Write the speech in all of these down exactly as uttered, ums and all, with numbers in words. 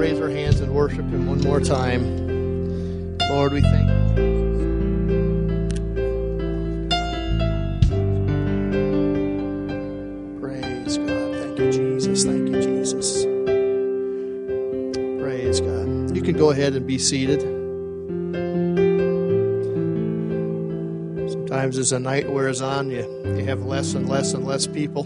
raise our hands and worship Him one more time. Lord, we thank you. Praise God. Thank you, Jesus. Thank you, Jesus. Praise God. You can go ahead and be seated. Sometimes as the night wears on, you, you have less and less and less people.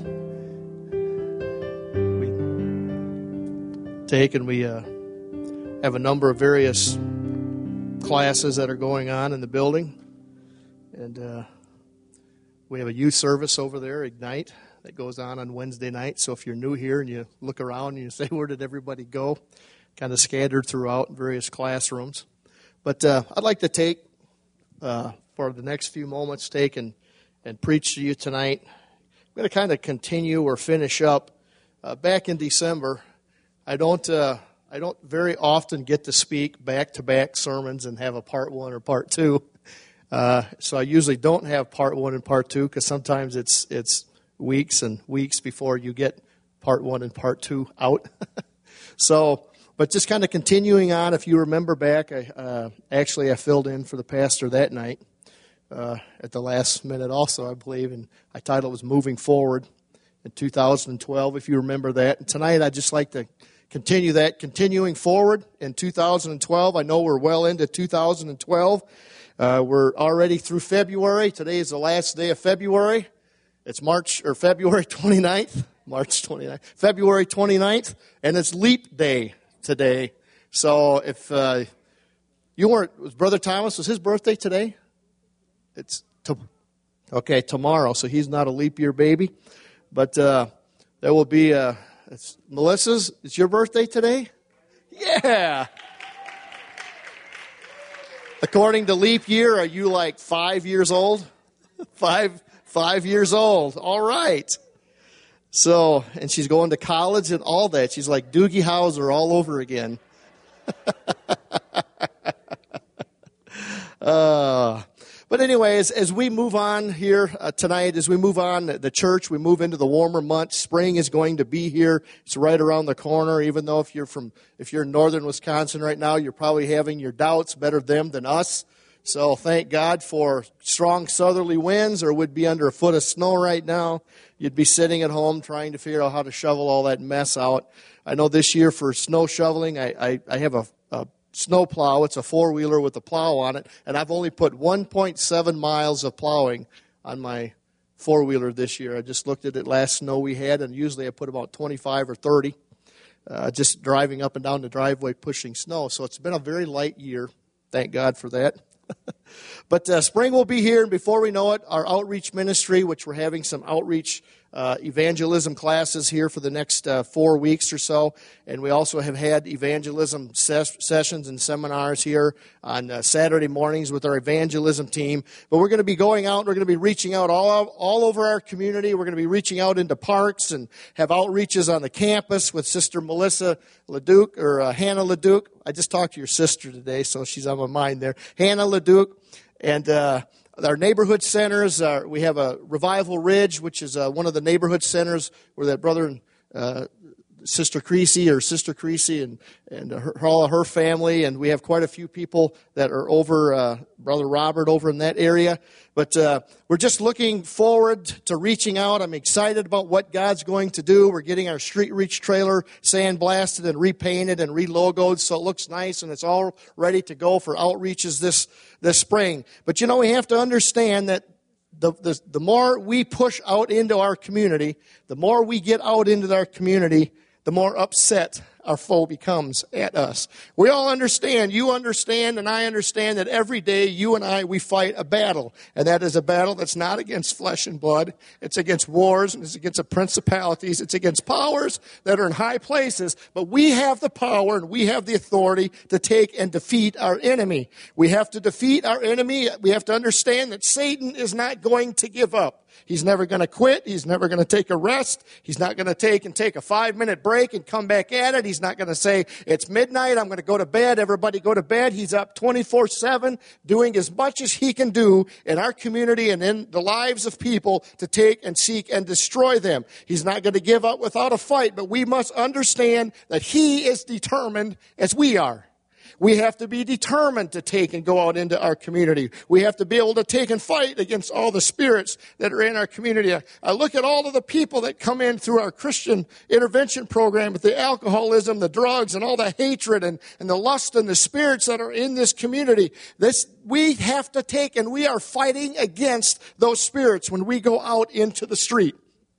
Take and we uh, have a number of various classes that are going on in the building, and uh, we have a youth service over there, Ignite, that goes on on Wednesday night. So if you're new here and you look around and you say, where did everybody go? Kind of scattered throughout various classrooms. But uh, I'd like to take uh, for the next few moments take and, and preach to you tonight. I'm going to kind of continue or finish up uh, back in December. I don't uh, I don't very often get to speak back-to-back sermons and have a part one or part two. Uh, so I usually don't have part one and part two because sometimes it's it's weeks and weeks before you get part one and part two out. So, but just kind of continuing on, if you remember back, I, uh, actually I filled in for the pastor that night uh, at the last minute also, I believe, and my title was Moving Forward in two thousand twelve, if you remember that. And tonight I'd just like to continue that, continuing forward in two thousand twelve. I know we're well into two thousand twelve. Uh, we're already through February. Today is the last day of February. It's March or February twenty-ninth. March twenty-ninth. February twenty-ninth. And it's Leap Day today. So if uh, you weren't, was Brother Thomas, was his birthday today? It's, to, okay, tomorrow. So he's not a leap year baby. But uh, there will be a, It's Melissa's. It's your birthday today? Yeah. According to leap year, are you like five years old? Five, five years old. All right. So, and she's going to college and all that. She's like Doogie Howser all over again. uh But anyway, as, as we move on here uh, tonight, as we move on the church, we move into the warmer months. Spring is going to be here. It's right around the corner. Even though if you're from, if you're in northern Wisconsin right now, you're probably having your doubts. Better them than us. So thank God for strong southerly winds, or would be under a foot of snow right now. You'd be sitting at home trying to figure out how to shovel all that mess out. I know this year for snow shoveling, I, I, I have a, a snow plow. It's a four-wheeler with a plow on it, and I've only put one point seven miles of plowing on my four-wheeler this year. I just looked at it last snow we had, and usually I put about twenty-five or thirty, uh, just driving up and down the driveway pushing snow. So it's been a very light year. Thank God for that. But uh, spring will be here, and before we know it, our outreach ministry, which we're having some outreach uh, evangelism classes here for the next uh, four weeks or so, and we also have had evangelism ses- sessions and seminars here on uh, Saturday mornings with our evangelism team. But we're going to be going out, we're going to be reaching out all, all over our community. We're going to be reaching out into parks and have outreaches on the campus with Sister Melissa Leduc, or uh, Hannah Leduc. I just talked to your sister today, so she's on my mind there. Hannah Leduc. And uh, our neighborhood centers, uh, we have a Revival Ridge, which is uh, one of the neighborhood centers where that brother and uh, Sister Creasy, or Sister Creasy, and, and her, all of her family, and we have quite a few people that are over, uh, Brother Robert over in that area. But uh, we're just looking forward to reaching out. I'm excited about what God's going to do. We're getting our Street Reach trailer sandblasted and repainted and relogoed so it looks nice, and it's all ready to go for outreaches this, this spring. But you know, we have to understand that The, the the more we push out into our community, the more we get out into our community, the more upset our foe becomes at us. We all understand, you understand, and I understand that every day you and I, we fight a battle. And that is a battle that's not against flesh and blood. It's against wars, and it's against the principalities. It's against powers that are in high places. But we have the power and we have the authority to take and defeat our enemy. We have to defeat our enemy. We have to understand that Satan is not going to give up. He's never going to quit. He's never going to take a rest. He's not going to take and take a five-minute break and come back at it. He's not going to say, it's midnight, I'm going to go to bed. Everybody go to bed. He's up twenty-four seven doing as much as he can do in our community and in the lives of people to take and seek and destroy them. He's not going to give up without a fight, but we must understand that he is determined as we are. We have to be determined to take and go out into our community. We have to be able to take and fight against all the spirits that are in our community. I, I look at all of the people that come in through our Christian intervention program with the alcoholism, the drugs, and all the hatred and, and the lust and the spirits that are in this community. This, we have to take, and we are fighting against those spirits when we go out into the street.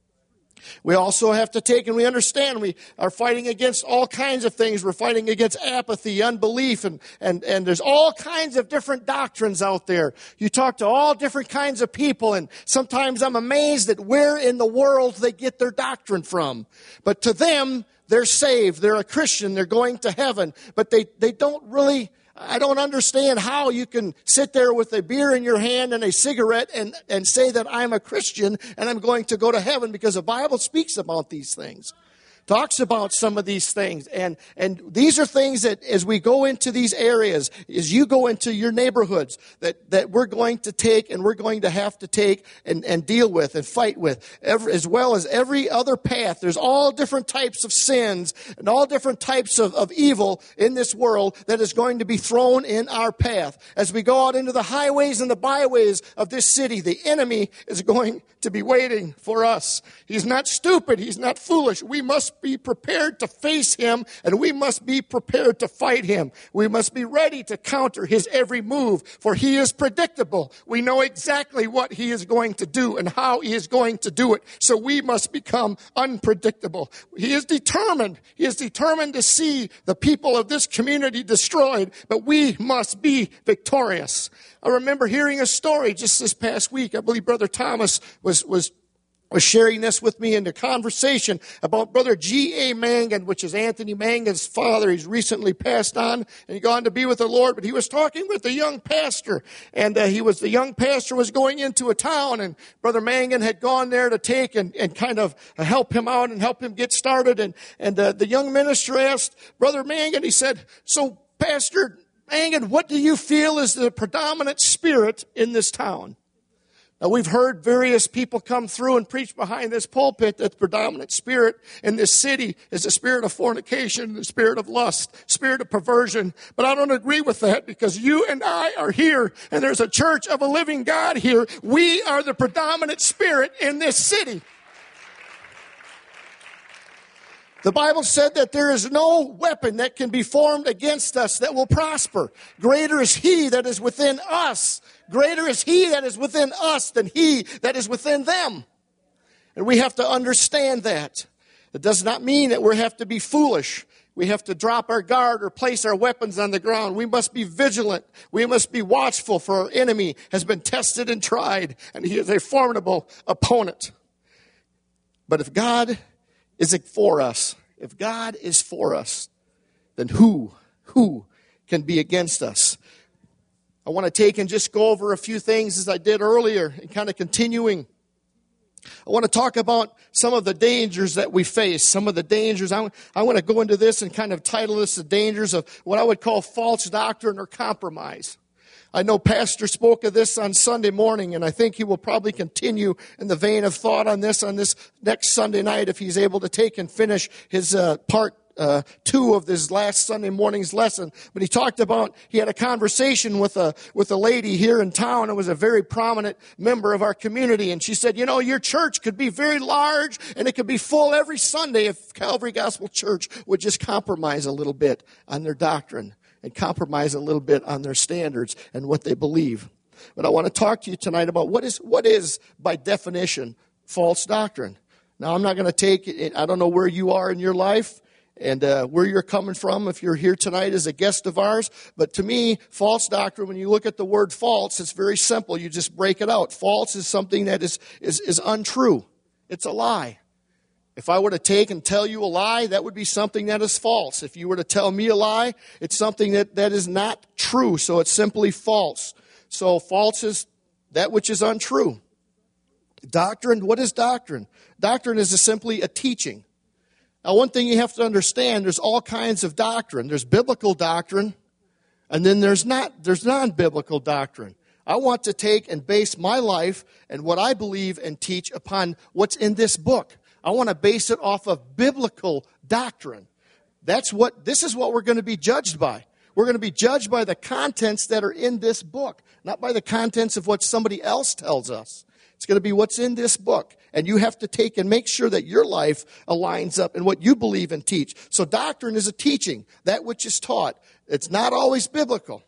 We also have to take, and we understand we are fighting against all kinds of things. We're fighting against apathy, unbelief, and, and, and there's all kinds of different doctrines out there. You talk to all different kinds of people, and sometimes I'm amazed at where in the world they get their doctrine from. But to them, they're saved. They're a Christian. They're going to heaven. But they, they don't really... I don't understand how you can sit there with a beer in your hand and a cigarette and, and say that I'm a Christian and I'm going to go to heaven, because the Bible speaks about these things. Talks about some of these things. And, and these are things that as we go into these areas, as you go into your neighborhoods, that, that we're going to take and we're going to have to take and, and deal with and fight with, every, as well as every other path. There's all different types of sins and all different types of, of evil in this world that is going to be thrown in our path. As we go out into the highways and the byways of this city, the enemy is going to be waiting for us. He's not stupid. He's not foolish. We must be prepared to face him, and we must be prepared to fight him. We must be ready to counter his every move, for he is predictable. We know exactly what he is going to do and how he is going to do it. So we must become unpredictable. He is determined. He is determined to see the people of this community destroyed, but we must be victorious. I remember hearing a story just this past week. I believe Brother Thomas was was was sharing this with me in the conversation about Brother G A Mangan, which is Anthony Mangan's father. He's recently passed on and he gone to be with the Lord, but he was talking with a young pastor, and uh, he was the young pastor was going into a town, and Brother Mangan had gone there to take and, and kind of help him out and help him get started, and, and uh, the young minister asked Brother Mangan, he said, "So, Pastor Mangan, what do you feel is the predominant spirit in this town?" Now, we've heard various people come through and preach behind this pulpit that the predominant spirit in this city is the spirit of fornication, the spirit of lust, spirit of perversion. But I don't agree with that, because you and I are here, and there's a church of a living God here. We are the predominant spirit in this city. The Bible said that there is no weapon that can be formed against us that will prosper. Greater is he that is within us. Greater is he that is within us than he that is within them. And we have to understand that. It does not mean that we have to be foolish. We have to drop our guard or place our weapons on the ground. We must be vigilant. We must be watchful, for our enemy has been tested and tried, and he is a formidable opponent. But if God is for us, if God is for us, then who, who can be against us? I want to take and just go over a few things as I did earlier, and kind of continuing. I want to talk about some of the dangers that we face, some of the dangers. I, I want to go into this and kind of title this the dangers of what I would call false doctrine or compromise. I know Pastor spoke of this on Sunday morning, and I think he will probably continue in the vein of thought on this on this next Sunday night if he's able to take and finish his uh, part uh, two of this last Sunday morning's lesson. But he talked about, he had a conversation with a with a lady here in town, and was a very prominent member of our community, and she said, you know, your church could be very large, and it could be full every Sunday if Calvary Gospel Church would just compromise a little bit on their doctrine and compromise a little bit on their standards and what they believe. But I want to talk to you tonight about what is, what is by definition, false doctrine. Now, I'm not going to take it, I don't know where you are in your life and uh, where you're coming from if you're here tonight as a guest of ours. But to me, false doctrine, when you look at the word false, it's very simple. You just break it out. False is something that is, is, is untrue. It's a lie. If I were to take and tell you a lie, that would be something that is false. If you were to tell me a lie, it's something that, that is not true. So it's simply false. So false is that which is untrue. Doctrine, what is doctrine? Doctrine is a simply a teaching. Now, one thing you have to understand, there's all kinds of doctrine. There's biblical doctrine, and then there's not there's non-biblical doctrine. I want to take and base my life and what I believe and teach upon what's in this book. I want to base it off of biblical doctrine. That's what this is what we're going to be judged by. We're going to be judged by the contents that are in this book, not by the contents of what somebody else tells us. It's going to be what's in this book. And you have to take and make sure that your life aligns up in what you believe and teach. So doctrine is a teaching, that which is taught. It's not always biblical.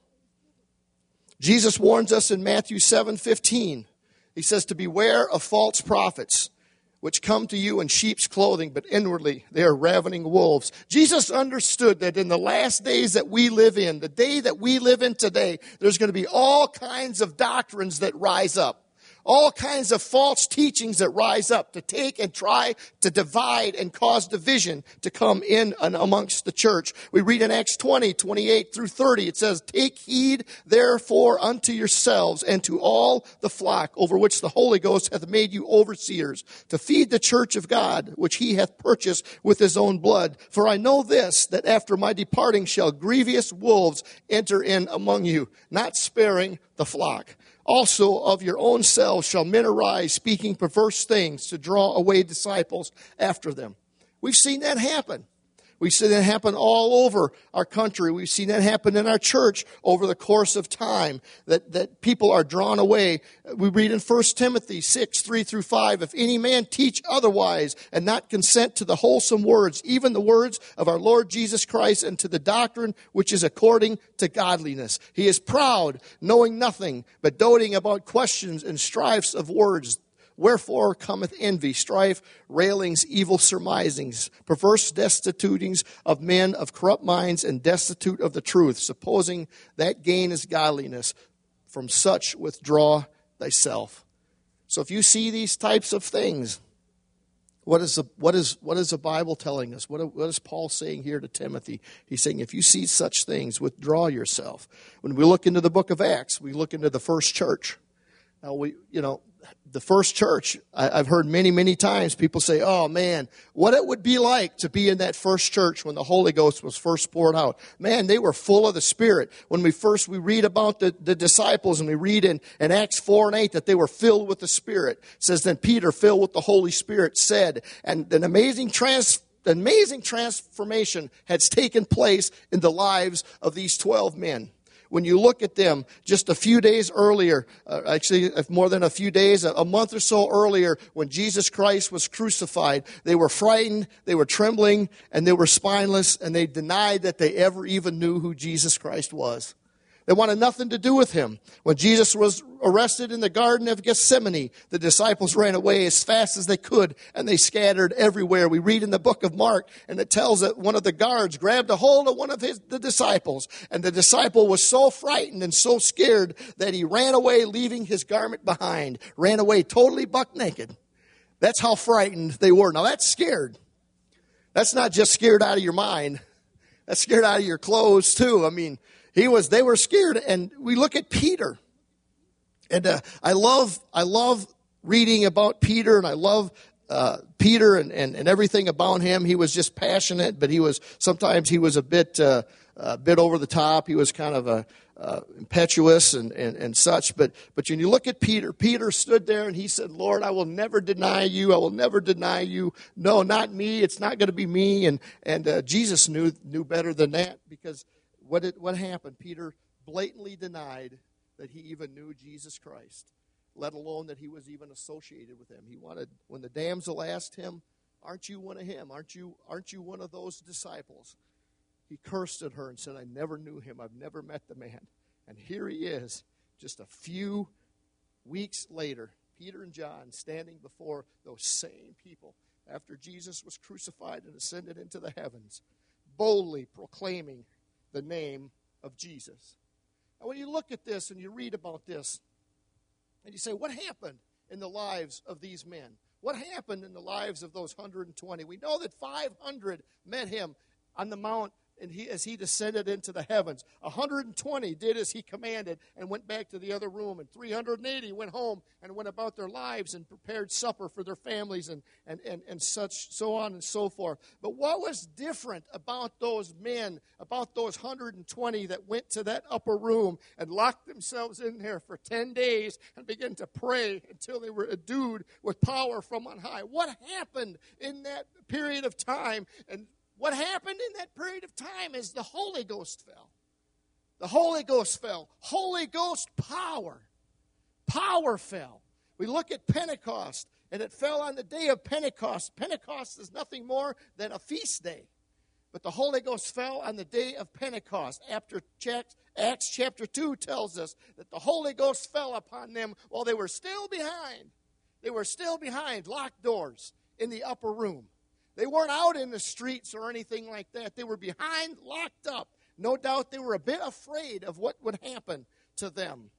Jesus warns us in Matthew seven fifteen. He says to beware of false prophets, which come to you in sheep's clothing, but inwardly they are ravening wolves. Jesus understood that in the last days that we live in, the day that we live in today, there's going to be all kinds of doctrines that rise up. All kinds of false teachings that rise up to take and try to divide and cause division to come in and amongst the church. We read in Acts twenty, twenty-eight through thirty, it says, take heed therefore unto yourselves and to all the flock over which the Holy Ghost hath made you overseers, to feed the church of God, which he hath purchased with his own blood. For I know this, that after my departing shall grievous wolves enter in among you, not sparing the flock. Also of your own selves shall men arise, speaking perverse things to draw away disciples after them. We've seen that happen. We've seen that happen all over our country. We've seen that happen in our church over the course of time, that, that people are drawn away. We read in First Timothy six, three through five, if any man teach otherwise and not consent to the wholesome words, even the words of our Lord Jesus Christ, and to the doctrine which is according to godliness. He is proud, knowing nothing, but doting about questions and strifes of words. Wherefore cometh envy, strife, railings, evil surmisings, perverse destitutings of men of corrupt minds, and destitute of the truth, supposing that gain is godliness. From such withdraw thyself. So if you see these types of things, what is the, what is, what is the Bible telling us? What, what is Paul saying here to Timothy? He's saying, if you see such things, withdraw yourself. When we look into the book of Acts, we look into the first church. Now, we, you know, the first church, I, I've heard many, many times people say, oh, man, what it would be like to be in that first church when the Holy Ghost was first poured out. Man, they were full of the Spirit. When we first, we read about the, the disciples, and we read in, in Acts four and eight that they were filled with the Spirit. It says, then Peter, filled with the Holy Spirit, said, and an amazing trans amazing transformation has taken place in the lives of these twelve men. When you look at them just a few days earlier, uh, actually more than a few days, a, a month or so earlier, when Jesus Christ was crucified, they were frightened, they were trembling, and they were spineless, and they denied that they ever even knew who Jesus Christ was. They wanted nothing to do with him. When Jesus was arrested in the Garden of Gethsemane, the disciples ran away as fast as they could, and they scattered everywhere. We read in the book of Mark, and it tells that one of the guards grabbed a hold of one of his, the disciples, and the disciple was so frightened and so scared that he ran away, leaving his garment behind, ran away totally buck naked. That's how frightened they were. Now, that's scared. That's not just scared out of your mind. That's scared out of your clothes, too. I mean, He was. They were scared, and we look at Peter, and uh, I love, I love reading about Peter, and I love uh, Peter and, and and everything about him. He was just passionate, but he was sometimes he was a bit, uh, a bit over the top. He was kind of a uh, impetuous and, and and such. But but when you look at Peter, Peter stood there and he said, "Lord, I will never deny you. I will never deny you. No, not me. It's not going to be me." And and uh, Jesus knew knew better than that, because What did, what happened? Peter blatantly denied that he even knew Jesus Christ, let alone that he was even associated with him. He wanted, when the damsel asked him, "Aren't you one of him? Aren't you, aren't you one of those disciples?" He cursed at her and said, "I never knew him. I've never met the man." And here he is, just a few weeks later, Peter and John standing before those same people after Jesus was crucified and ascended into the heavens, boldly proclaiming the name of Jesus. Now, when you look at this and you read about this, and you say, what happened in the lives of these men? What happened in the lives of those one hundred twenty? We know that five hundred met him on the Mount and he, as he descended into the heavens. one hundred twenty did as he commanded and went back to the other room. And three hundred eighty went home and went about their lives and prepared supper for their families and, and, and, and such, so on and so forth. But what was different about those men, about those one hundred twenty that went to that upper room and locked themselves in there for ten days and began to pray until they were endued with power from on high? What happened in that period of time? And what happened in that period of time is the Holy Ghost fell. The Holy Ghost fell. Holy Ghost power. Power fell. We look at Pentecost, and it fell on the day of Pentecost. Pentecost is nothing more than a feast day. But the Holy Ghost fell on the day of Pentecost. After Acts chapter two tells us that the Holy Ghost fell upon them while they were still behind. They were still behind locked doors in the upper room. They weren't out in the streets or anything like that. They were behind, locked up. No doubt they were a bit afraid of what would happen to them.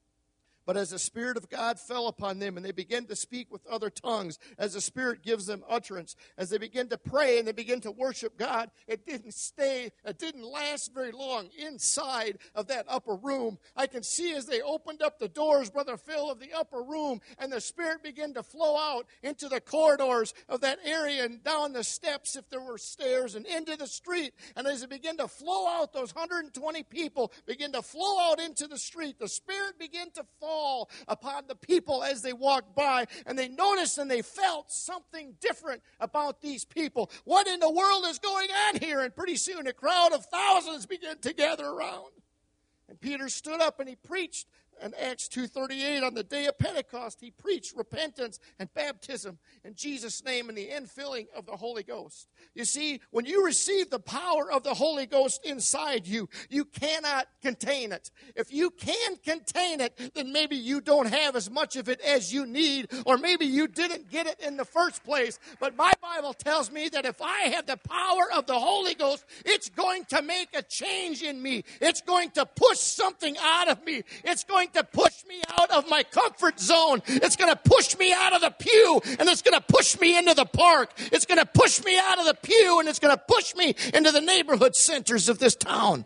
But as the Spirit of God fell upon them and they began to speak with other tongues, as the Spirit gives them utterance, as they begin to pray and they begin to worship God, it didn't stay, it didn't last very long inside of that upper room. I can see as they opened up the doors, Brother Phil, of the upper room, and the Spirit began to flow out into the corridors of that area and down the steps, if there were stairs, and into the street. And as it began to flow out, those one hundred twenty people began to flow out into the street. The Spirit began to fall upon the people as they walked by, and they noticed and they felt something different about these people. What in the world is going on here? And pretty soon a crowd of thousands began to gather around. And Peter stood up and he preached. In Acts two thirty-eight, on the day of Pentecost, he preached repentance and baptism in Jesus' name and the infilling of the Holy Ghost. You see, when you receive the power of the Holy Ghost inside you, you cannot contain it. If you can contain it, then maybe you don't have as much of it as you need, or maybe you didn't get it in the first place. But my Bible tells me that if I have the power of the Holy Ghost, it's going to make a change in me. It's going to push something out of me. It's going to push me out of my comfort zone. It's going to push me out of the pew, and it's going to push me into the park. It's going to push me out of the pew, and it's going to push me into the neighborhood centers of this town.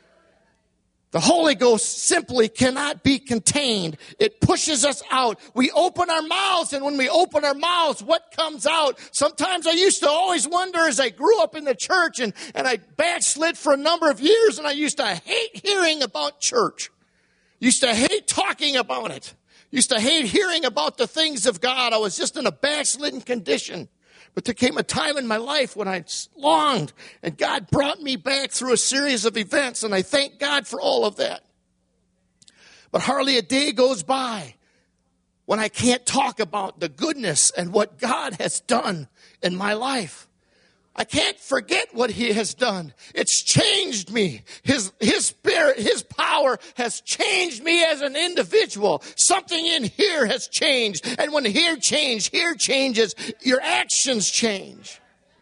The Holy Ghost simply cannot be contained. It pushes us out. We open our mouths, and when we open our mouths, what comes out? Sometimes I used to always wonder as I grew up in the church, and, and I backslid for a number of years, and I used to hate hearing about church. Used to hate talking about it. Used to hate hearing about the things of God. I was just in a backslidden condition. But there came a time in my life when I longed, and God brought me back through a series of events, and I thank God for all of that. But hardly a day goes by when I can't talk about the goodness and what God has done in my life. I can't forget what he has done. It's changed me. His, his spirit, his power has changed me as an individual. Something in here has changed. And when here changes, here changes, your actions change.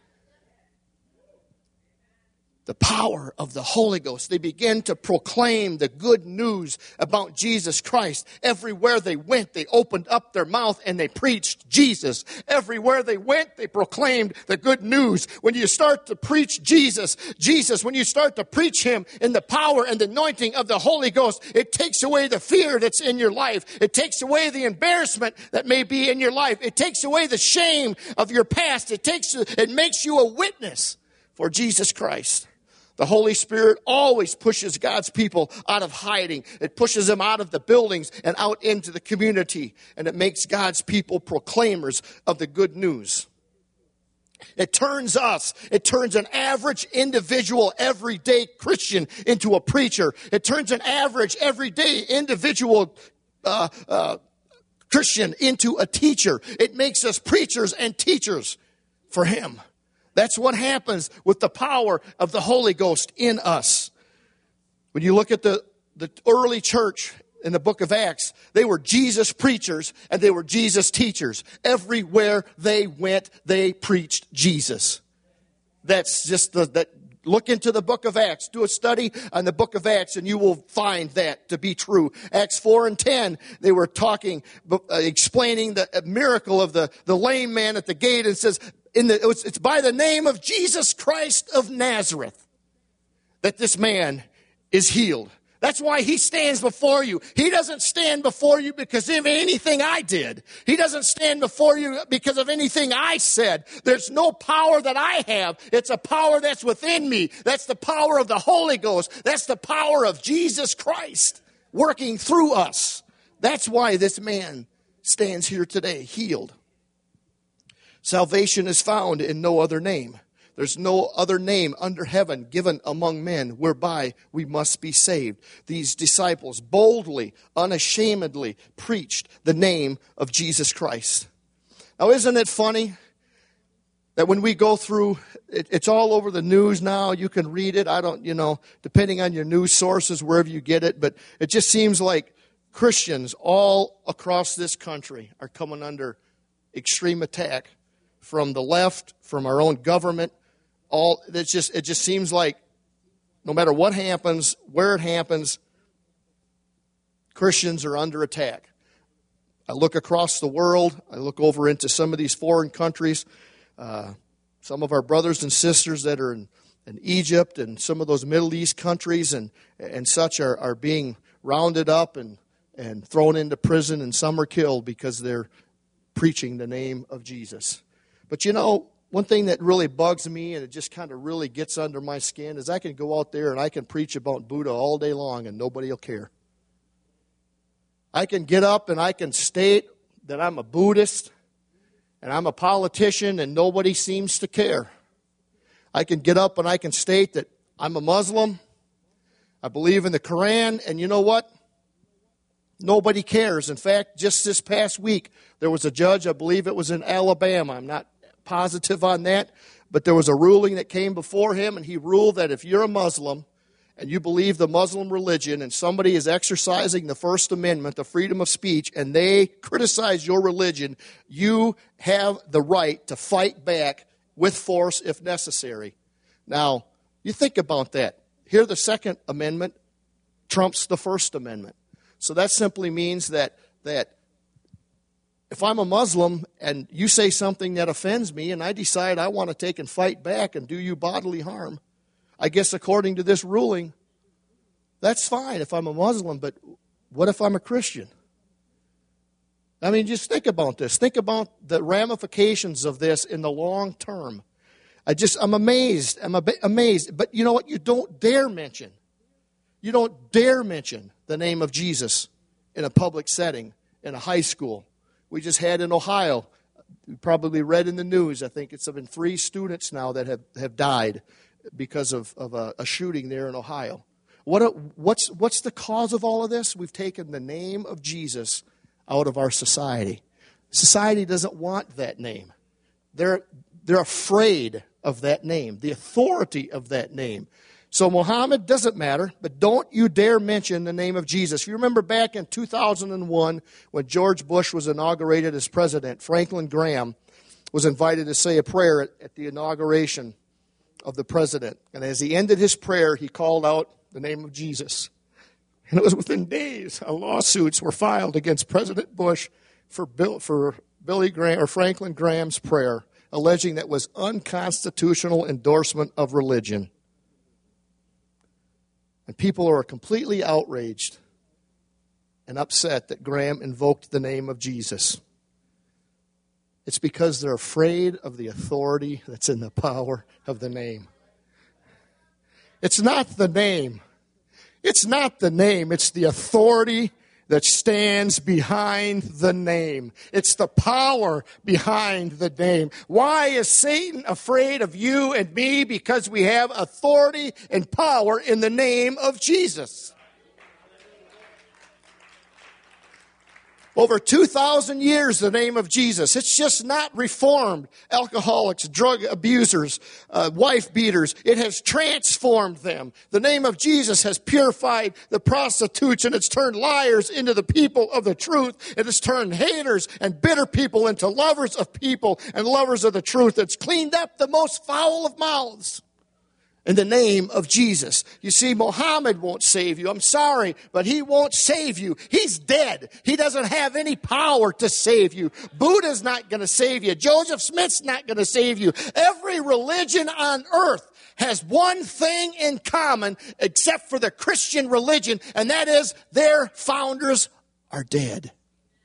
The power of the Holy Ghost. They began to proclaim the good news about Jesus Christ. Everywhere they went, they opened up their mouth and they preached Jesus. Everywhere they went, they proclaimed the good news. When you start to preach Jesus, Jesus, when you start to preach him in the power and the anointing of the Holy Ghost, it takes away the fear that's in your life. It takes away the embarrassment that may be in your life. It takes away the shame of your past. It takes, it makes you a witness for Jesus Christ. The Holy Spirit always pushes God's people out of hiding. It pushes them out of the buildings and out into the community. And it makes God's people proclaimers of the good news. It turns us, it turns an average individual, everyday Christian into a preacher. It turns an average, everyday individual uh, uh, Christian into a teacher. It makes us preachers and teachers for him. That's what happens with the power of the Holy Ghost in us. When you look at the, the early church in the book of Acts, they were Jesus preachers and they were Jesus teachers. Everywhere they went, they preached Jesus. That's just the, that. Look into the book of Acts. Do a study on the book of Acts and you will find that to be true. Acts four and ten, they were talking, uh, explaining the miracle of the, the lame man at the gate, and says, in the, it's, it's by the name of Jesus Christ of Nazareth. that this man is healed. That's why he stands before you. He doesn't stand before you because of anything I did. He doesn't stand before you because of anything I said. There's no power that I have. It's a power that's within me. That's the power of the Holy Ghost. That's the power of Jesus Christ working through us. That's why this man stands here today, healed. Salvation is found in no other name. There's no other name under heaven given among men whereby we must be saved. These disciples boldly, unashamedly preached the name of Jesus Christ. Now, isn't it funny that when we go through, it, it's all over the news now. You can read it. I don't, you know, depending on your news sources, wherever you get it. But it just seems like Christians all across this country are coming under extreme attack from the left, from our own government. All it's just it just seems like no matter what happens, where it happens, Christians are under attack. I look across the world. I look over into some of these foreign countries. Uh, some of our brothers and sisters that are in, in Egypt and some of those Middle East countries and and such are, are being rounded up and, and thrown into prison, and some are killed because they're preaching the name of Jesus. But you know, one thing that really bugs me, and it just kind of really gets under my skin, is I can go out there and I can preach about Buddha all day long and nobody will care. I can get up and I can state that I'm a Buddhist and I'm a politician and nobody seems to care. I can get up and I can state that I'm a Muslim, I believe in the Quran, and you know what? Nobody cares. In fact, just this past week, there was a judge, I believe it was in Alabama, I'm not positive on that, but there was a ruling that came before him, and he ruled that if you're a Muslim and you believe the Muslim religion and somebody is exercising the First Amendment, the freedom of speech, and they criticize your religion, you have the right to fight back with force if necessary. Now, you think about that. Here the Second Amendment trumps the First Amendment. So that simply means that that if I'm a Muslim and you say something that offends me and I decide I want to take and fight back and do you bodily harm, I guess according to this ruling, that's fine if I'm a Muslim, but what if I'm a Christian? I mean, just think about this. Think about the ramifications of this in the long term. I just, I'm amazed. I'm amazed. But you know what? You don't dare mention. You don't dare mention the name of Jesus in a public setting, in a high school. We just had in Ohio, you probably read in the news, I think it's been three students now that have, have died because of, of a, a shooting there in Ohio. What a, what's, what's the cause of all of this? We've taken the name of Jesus out of our society. Society doesn't want that name. They're, they're afraid of that name, the authority of that name. So Muhammad doesn't matter, but don't you dare mention the name of Jesus. You remember back in two thousand one when George Bush was inaugurated as president, Franklin Graham was invited to say a prayer at, at the inauguration of the president. And as he ended his prayer, he called out the name of Jesus. And it was within days, lawsuits were filed against President Bush for Bill, for Billy Graham or Franklin Graham's prayer, alleging that was unconstitutional endorsement of religion. And people are completely outraged and upset that Graham invoked the name of Jesus. It's because they're afraid of the authority that's in the power of the name. It's not the name. It's not the name. It's the authority that stands behind the name. It's the power behind the name. Why is Satan afraid of you and me? Because we have authority and power in the name of Jesus. Over two thousand years, the name of Jesus. It's just not reformed alcoholics, drug abusers, uh, wife beaters. It has transformed them. The name of Jesus has purified the prostitutes, and it's turned liars into the people of the truth. It has turned haters and bitter people into lovers of people and lovers of the truth. It's cleaned up the most foul of mouths. In the name of Jesus. You see, Muhammad won't save you. I'm sorry, but he won't save you. He's dead. He doesn't have any power to save you. Buddha's not going to save you. Joseph Smith's not going to save you. Every religion on earth has one thing in common except for the Christian religion, and that is their founders are dead.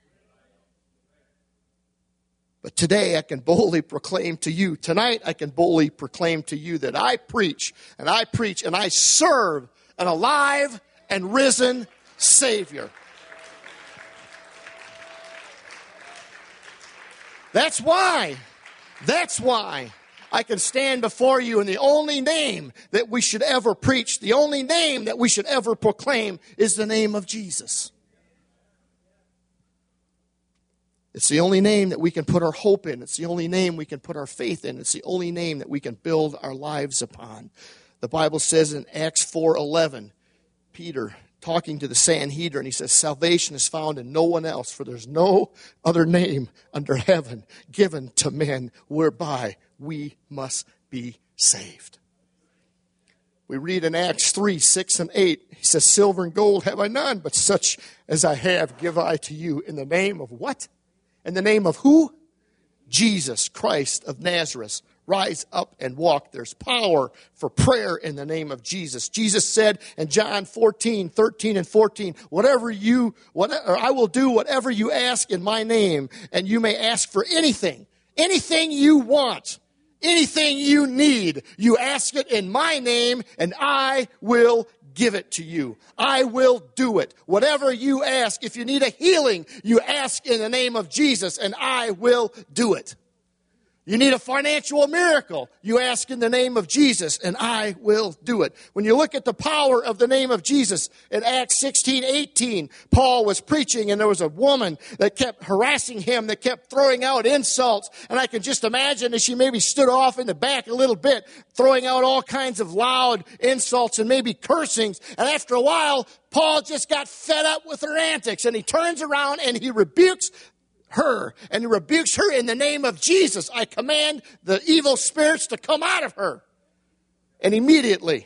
But today I can boldly proclaim to you, tonight I can boldly proclaim to you that I preach, and I preach, and I serve an alive and risen Savior. That's why, that's why I can stand before you, and the only name that we should ever preach, the only name that we should ever proclaim is the name of Jesus. It's the only name that we can put our hope in. It's the only name we can put our faith in. It's the only name that we can build our lives upon. The Bible says in Acts four eleven, Peter talking to the Sanhedrin, he says, salvation is found in no one else, for there's no other name under heaven given to men whereby we must be saved. We read in Acts three, six and eight, he says, silver and gold have I none, but such as I have give I to you in the name of what? In the name of who? Jesus Christ of Nazareth. Rise up and walk. There's power for prayer in the name of Jesus. Jesus said in John fourteen, thirteen and fourteen, whatever you, whatever, I will do whatever you ask in my name, and you may ask for anything, anything you want, anything you need. You ask it in my name, and I will give it to you. I will do it. Whatever you ask, if you need a healing, you ask in the name of Jesus, and I will do it. You need a financial miracle, you ask in the name of Jesus, and I will do it. When you look at the power of the name of Jesus, in Acts sixteen, eighteen, Paul was preaching, and there was a woman that kept harassing him, that kept throwing out insults, and I can just imagine that she maybe stood off in the back a little bit, throwing out all kinds of loud insults and maybe cursings, and after a while, Paul just got fed up with her antics, and he turns around and he rebukes her, and he rebukes her in the name of Jesus. I command the evil spirits to come out of her. And immediately,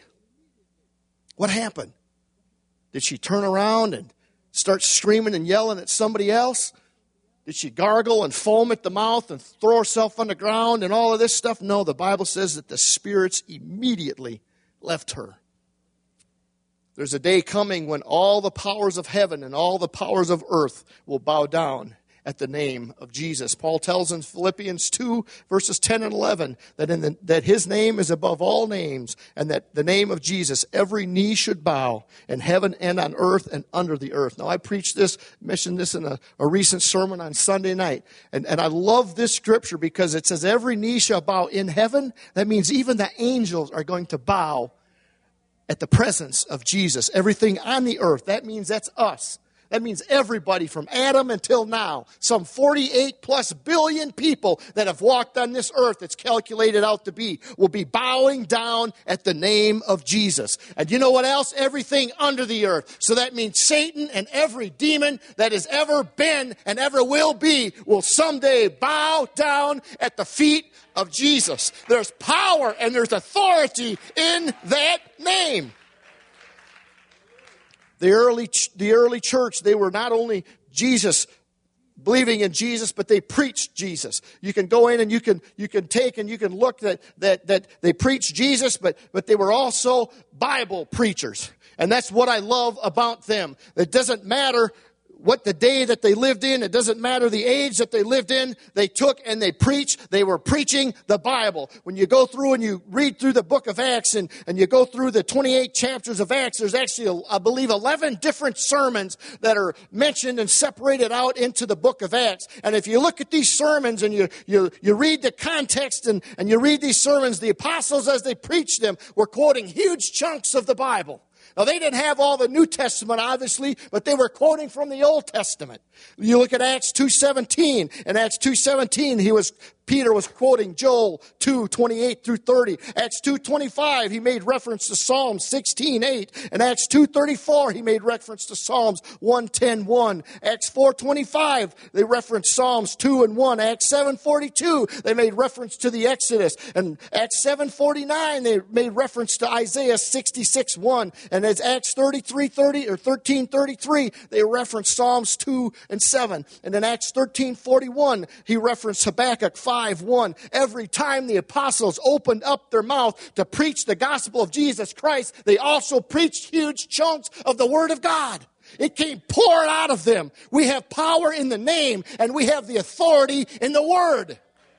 what happened? Did she turn around and start screaming and yelling at somebody else? Did she gargle and foam at the mouth and throw herself on the ground and all of this stuff? No, the Bible says that the spirits immediately left her. There's a day coming when all the powers of heaven and all the powers of earth will bow down at the name of Jesus. Paul tells in Philippians two, verses ten and eleven, that in the, that his name is above all names, and that the name of Jesus, every knee should bow in heaven and on earth and under the earth. Now, I preached this, mentioned this in a, a recent sermon on Sunday night, and, and I love this scripture because it says every knee shall bow in heaven. That means even the angels are going to bow at the presence of Jesus. Everything on the earth, that means that's us. That means everybody from Adam until now, some forty-eight plus billion people that have walked on this earth, it's calculated out to be, will be bowing down at the name of Jesus. And you know what else? Everything under the earth. So that means Satan and every demon that has ever been and ever will be will someday bow down at the feet of Jesus. There's power and there's authority in that name. The early, the early church, they were not only Jesus, believing in Jesus, but they preached Jesus. You can go in and you can you can take and you can look that that that they preached Jesus, but but they were also Bible preachers. And that's what I love about them. It doesn't matter what the day that they lived in. It doesn't matter the age that they lived in. They took and they preached. They were preaching the Bible. When you go through and you read through the book of Acts and, and you go through the twenty-eight chapters of Acts, there's actually, I believe, eleven different sermons that are mentioned and separated out into the book of Acts. And if you look at these sermons and you, you, you read the context and, and you read these sermons, the apostles, as they preached them, were quoting huge chunks of the Bible. Now, they didn't have all the New Testament, obviously, but they were quoting from the Old Testament. You look at Acts two seventeen. In Acts two seventeen, he was Peter was quoting Joel two twenty-eight through thirty. Acts two twenty-five, he made reference to Psalm sixteen eight. In Acts two thirty-four, he made reference to Psalms one ten one. Acts four twenty-five, they referenced Psalms two and one. Acts seven forty-two, they made reference to the Exodus. And Acts seven forty-nine, they made reference to Isaiah sixty-six one. And as Acts thirty-three thirty or thirteen thirty-three, they referenced Psalms two and seven. And in Acts thirteen forty-one, he referenced Habakkuk five five one, every time the apostles opened up their mouth to preach the gospel of Jesus Christ, they also preached huge chunks of the Word of God. It came poured out of them. We have power in the name, and we have the authority in the Word.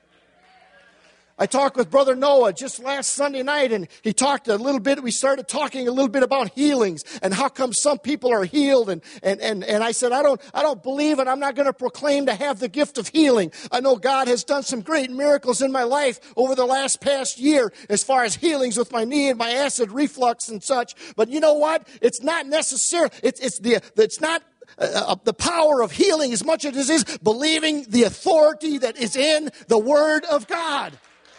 I talked with Brother Noah just last Sunday night, and he talked a little bit, we started talking a little bit about healings and how come some people are healed. And, and, and, and I said, I don't, I don't believe it. I'm not going to proclaim to have the gift of healing. I know God has done some great miracles in my life over the last past year as far as healings with my knee and my acid reflux and such. But you know what? It's not necessary. It's, it's, the, it's not Uh, the power of healing as much as it is believing the authority that is in the Word of God.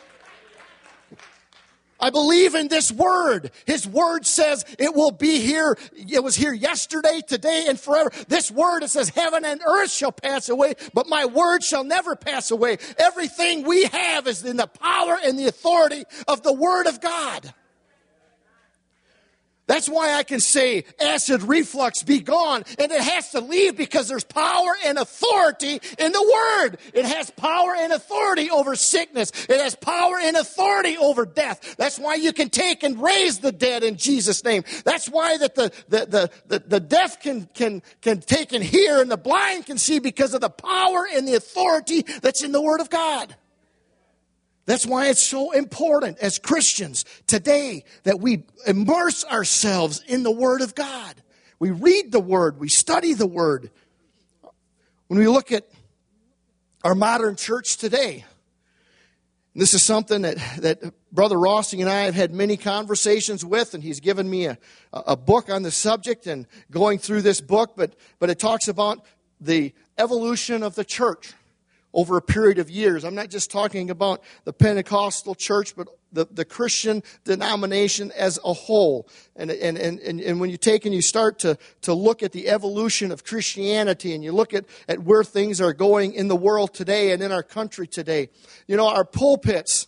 I believe in this Word. His Word says it will be here. It was here yesterday, today, and forever. This Word, it says heaven and earth shall pass away, but my Word shall never pass away. Everything we have is in the power and the authority of the Word of God. That's why I can say acid reflux be gone. And it has to leave because there's power and authority in the Word. It has power and authority over sickness. It has power and authority over death. That's why you can take and raise the dead in Jesus' name. That's why that the, the, the, the, the deaf can, can, can take and hear and the blind can see because of the power and the authority that's in the Word of God. That's why it's so important as Christians today that we immerse ourselves in the Word of God. We read the Word. We study the Word. When we look at our modern church today, this is something that, that Brother Rossing and I have had many conversations with, and he's given me a, a book on the subject and going through this book, but, but it talks about the evolution of the church over a period of years. I'm not just talking about the Pentecostal church, but the, the Christian denomination as a whole. And, and, and, and when you take and you start to, to look at the evolution of Christianity and you look at, at where things are going in the world today and in our country today, you know, our pulpits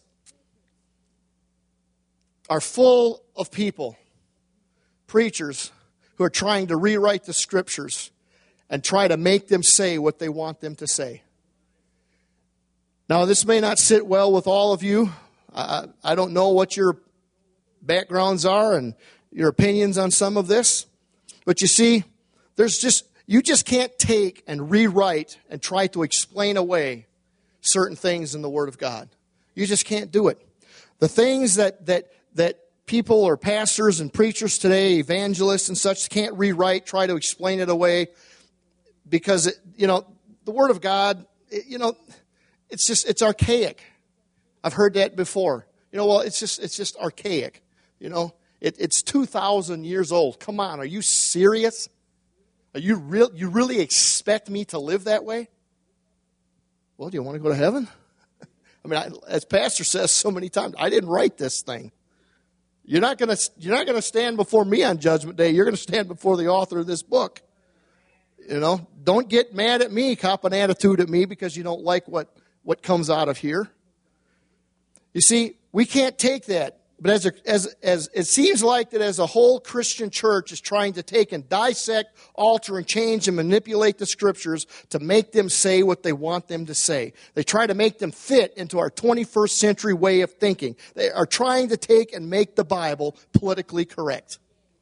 are full of people, preachers, who are trying to rewrite the Scriptures and try to make them say what they want them to say. Now, this may not sit well with all of you. I, I don't know what your backgrounds are and your opinions on some of this. But you see, there's just you just can't take and rewrite and try to explain away certain things in the Word of God. You just can't do it. The things that that that people or pastors and preachers today, evangelists and such, can't rewrite, try to explain it away because, it, you know, the Word of God, it, you know, It's just, it's archaic. I've heard that before. You know, well, it's just, it's just archaic. You know, it, it's two thousand years old. Come on, are you serious? Are you real? You really expect me to live that way? Well, do you want to go to heaven? I mean, I, as Pastor says so many times, I didn't write this thing. You're not going to, you're not going to stand before me on Judgment Day. You're going to stand before the author of this book. You know, don't get mad at me, cop an attitude at me because you don't like what. what comes out of here. You see, we can't take that. But as, a, as, as it seems like that as a whole Christian church is trying to take and dissect, alter, and change and manipulate the Scriptures to make them say what they want them to say. They try to make them fit into our twenty-first century way of thinking. They are trying to take and make the Bible politically correct.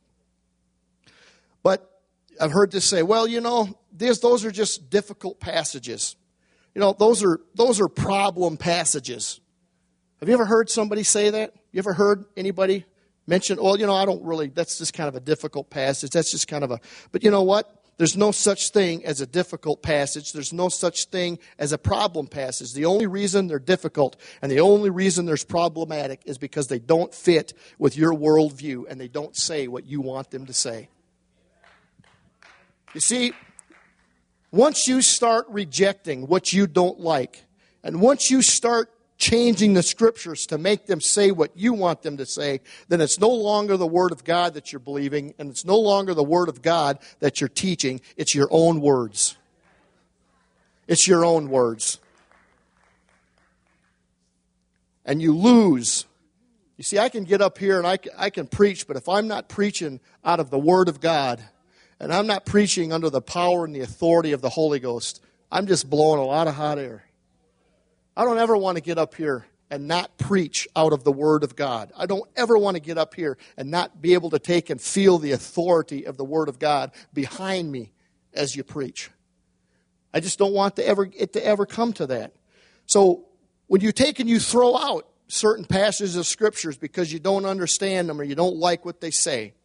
But I've heard this say, well, you know, these, those are just difficult passages. You know, those are those are problem passages. Have you ever heard somebody say that? You ever heard anybody mention, well, you know, I don't really, that's just kind of a difficult passage. That's just kind of a, but you know what? There's no such thing as a difficult passage. There's no such thing as a problem passage. The only reason they're difficult and the only reason they're problematic is because they don't fit with your worldview and they don't say what you want them to say. You see, once you start rejecting what you don't like, and once you start changing the Scriptures to make them say what you want them to say, then it's no longer the Word of God that you're believing, and it's no longer the Word of God that you're teaching. It's your own words. It's your own words. And you lose. You see, I can get up here and I can, I can preach, but if I'm not preaching out of the Word of God, and I'm not preaching under the power and the authority of the Holy Ghost, I'm just blowing a lot of hot air. I don't ever want to get up here and not preach out of the Word of God. I don't ever want to get up here and not be able to take and feel the authority of the Word of God behind me as you preach. I just don't want to ever, it to ever come to that. So when you take and you throw out certain passages of Scriptures because you don't understand them or you don't like what they say,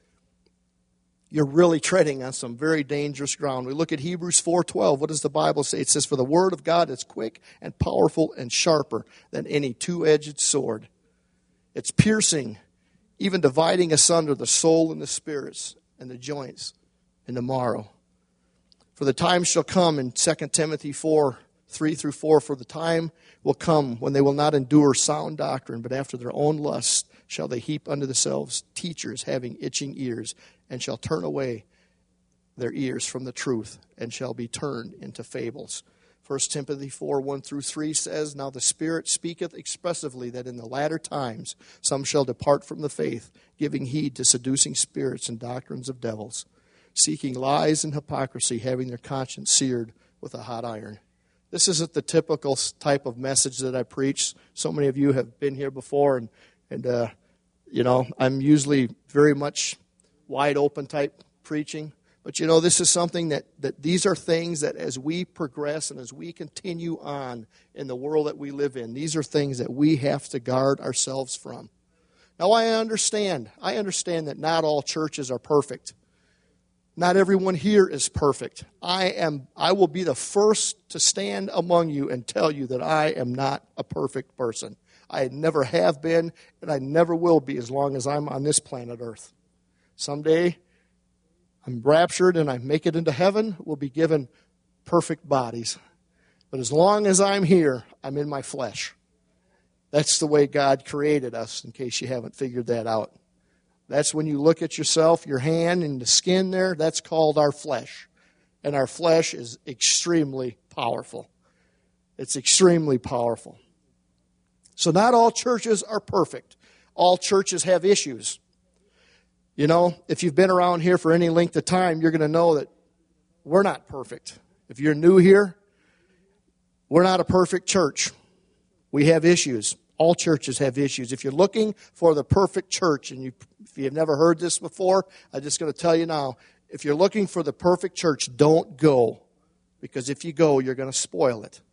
you're really treading on some very dangerous ground. We look at Hebrews four twelve. What does the Bible say? It says, "For the word of God is quick and powerful and sharper than any two-edged sword. It's piercing, even dividing asunder the soul and the spirits and the joints and the marrow. For the time shall come," in Second Timothy four, three through four, "for the time will come when they will not endure sound doctrine, but after their own lusts shall they heap unto themselves teachers having itching ears, and shall turn away their ears from the truth, and shall be turned into fables." First Timothy four, one through three says, "Now the Spirit speaketh expressively that in the latter times some shall depart from the faith, giving heed to seducing spirits and doctrines of devils, seeking lies and hypocrisy, having their conscience seared with a hot iron." This isn't the typical type of message that I preach. So many of you have been here before, and, and uh, you know, I'm usually very much wide open type preaching. But, you know, this is something that, that these are things that as we progress and as we continue on in the world that we live in, these are things that we have to guard ourselves from. Now, I understand. I understand that not all churches are perfect. Not everyone here is perfect. I am. I will be the first to stand among you and tell you that I am not a perfect person. I never have been, and I never will be as long as I'm on this planet Earth. Someday, I'm raptured and I make it into heaven. We'll be given perfect bodies. But as long as I'm here, I'm in my flesh. That's the way God created us, in case you haven't figured that out. That's when you look at yourself, your hand and the skin there, that's called our flesh. And our flesh is extremely powerful. It's extremely powerful. So not all churches are perfect. All churches have issues. You know, if you've been around here for any length of time, you're going to know that we're not perfect. If you're new here, we're not a perfect church. We have issues. All churches have issues. If you're looking for the perfect church, and you, if you've never heard this before, I'm just going to tell you now, if you're looking for the perfect church, don't go. Because if you go, you're going to spoil it.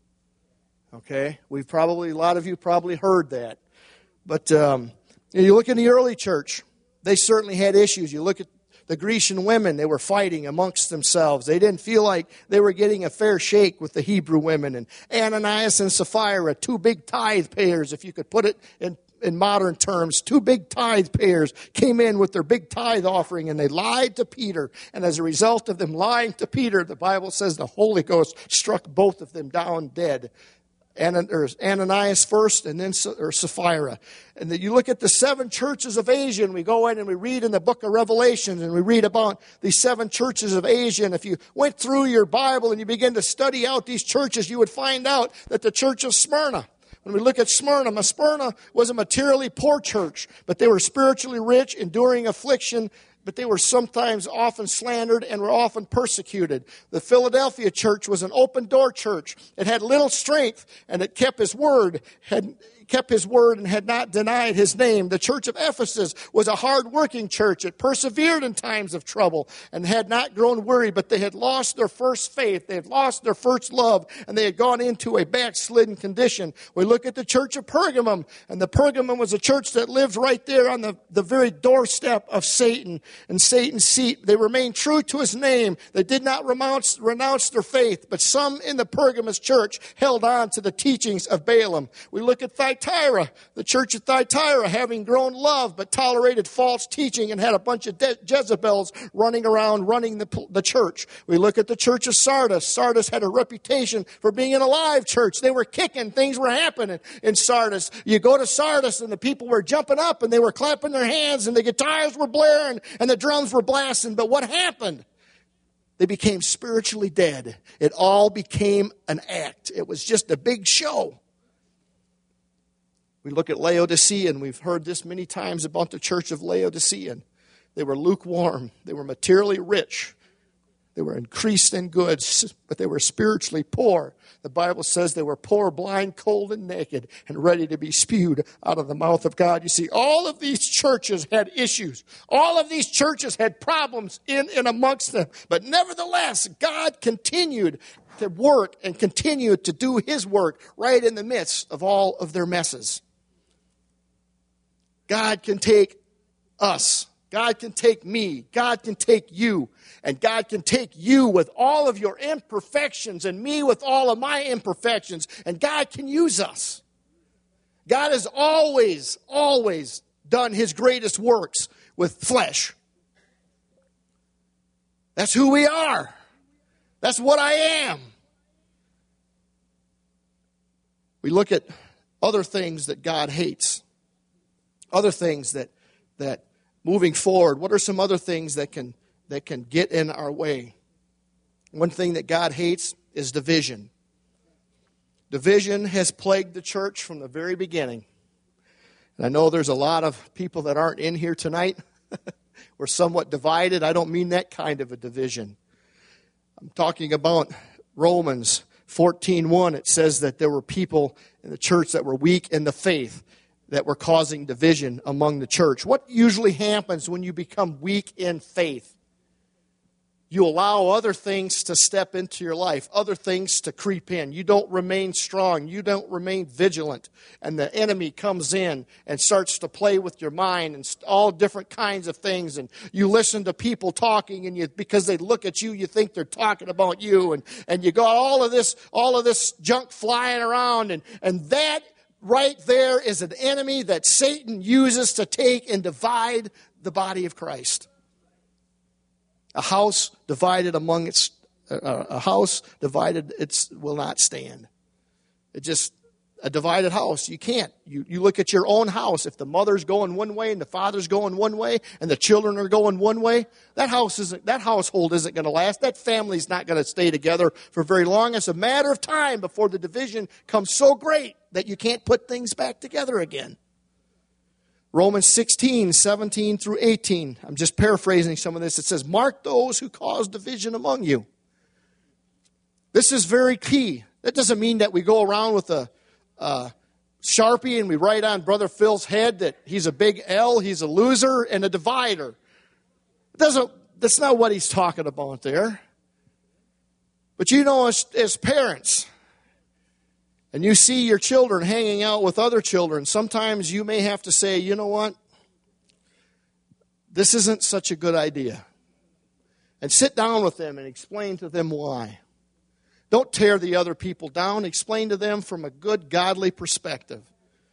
Okay? We've probably, a lot of you probably heard that. But um, you look in the early church, they certainly had issues. You look at the Grecian women, they were fighting amongst themselves. They didn't feel like they were getting a fair shake with the Hebrew women. And Ananias and Sapphira, two big tithe payers, if you could put it in, in modern terms, two big tithe payers came in with their big tithe offering, and they lied to Peter. And as a result of them lying to Peter, the Bible says the Holy Ghost struck both of them down dead. Ananias first, and then or Sapphira. And then you look at the seven churches of Asia, and we go in and we read in the book of Revelation, and we read about these seven churches of Asia. And if you went through your Bible and you begin to study out these churches, you would find out that the church of Smyrna, when we look at Smyrna, Smyrna was a materially poor church, but they were spiritually rich, enduring affliction, but they were sometimes often slandered and were often persecuted. The Philadelphia church was an open-door church. It had little strength, and it kept his word, had kept his word and had not denied his name. The church of Ephesus was a hard-working church. It persevered in times of trouble and had not grown weary, but they had lost their first faith. They had lost their first love, and they had gone into a backslidden condition. We look at the church of Pergamum, and the Pergamum was a church that lived right there on the, the very doorstep of Satan and Satan's seat. They remained true to his name. They did not renounce, renounce their faith, but some in the Pergamus church held on to the teachings of Balaam. We look at Thyatira, the church of Thyatira, having grown love but tolerated false teaching and had a bunch of De- Jezebels running around running the, the church. We look at the church of Sardis. Sardis had a reputation for being an alive church. They were kicking. Things were happening in Sardis. You go to Sardis and the people were jumping up and they were clapping their hands and the guitars were blaring and the drums were blasting. But what happened? They became spiritually dead. It all became an act. It was just a big show. We look at Laodicea, and we've heard this many times about the church of Laodicea. They were lukewarm. They were materially rich. They were increased in goods, but they were spiritually poor. The Bible says they were poor, blind, cold, and naked, and ready to be spewed out of the mouth of God. You see, all of these churches had issues. All of these churches had problems in and amongst them. But nevertheless, God continued to work and continued to do His work right in the midst of all of their messes. God can take us. God can take me. God can take you. And God can take you with all of your imperfections and me with all of my imperfections. And God can use us. God has always, always done His greatest works with flesh. That's who we are. That's what I am. We look at other things that God hates. Other things that that moving forward, what are some other things that can that can get in our way? One thing that God hates is division. Division has plagued the church from the very beginning. And I know there's a lot of people that aren't in here tonight. We're somewhat divided. I don't mean that kind of a division. I'm talking about Romans fourteen one. It says that there were people in the church that were weak in the faith, that were causing division among the church. What usually happens when you become weak in faith? You allow other things to step into your life, other things to creep in. You don't remain strong. You don't remain vigilant. And the enemy comes in and starts to play with your mind and all different kinds of things. And you listen to people talking, and you, because they look at you, you think they're talking about you. And, and you got all of this, all of this junk flying around. And, and that right there is an enemy that Satan uses to take and divide the body of Christ. A house divided among its uh, a house divided it will not stand. It just a divided house. You can't. You you look at your own house. If the mother's going one way and the father's going one way and the children are going one way, that house isn't that household isn't going to last. That family's not going to stay together for very long. It's a matter of time before the division comes so great that you can't put things back together again. Romans sixteen, seventeen through eighteen. I'm just paraphrasing some of this. It says, mark those who cause division among you. This is very key. That doesn't mean that we go around with a uh, Sharpie and we write on Brother Phil's head that he's a big L, he's a loser, and a divider. It doesn't, that's not what he's talking about there. But you know, as, as parents, and you see your children hanging out with other children, sometimes you may have to say, you know what? This isn't such a good idea. And sit down with them and explain to them why. Don't tear the other people down. Explain to them from a good, godly perspective.